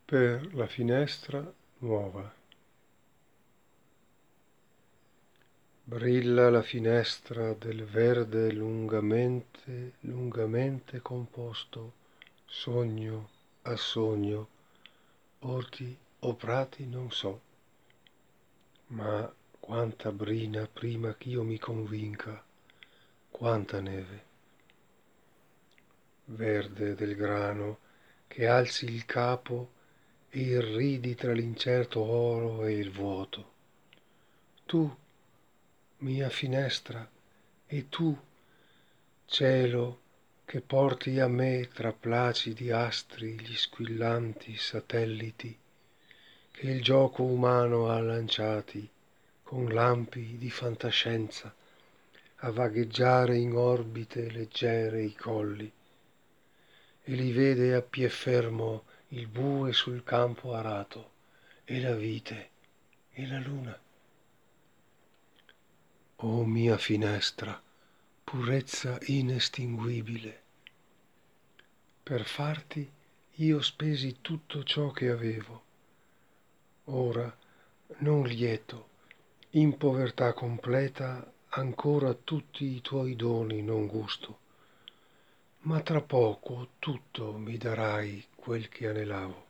per la finestra nuova. Brilla la finestra del verde lungamente, lungamente composto, sogno a sogno, orti o prati non so, ma quanta brina prima ch'io mi convinca, quanta neve. Verde del grano, che alzi il capo e irridi tra l'incerto oro e il vuoto. Tu, mia finestra, e tu, cielo, che porti a me tra placidi astri gli squillanti satelliti che il gioco umano ha lanciati con lampi di fantascienza a vagheggiare in orbite leggere i colli, e li vede a pie fermo il bue sul campo arato, e la vite, e la luna. O mia finestra, purezza inestinguibile, per farti io spesi tutto ciò che avevo. Ora, non lieto, in povertà completa, ancora tutti i tuoi doni non gusto, ma tra poco tutto mi darai quel che anelavo.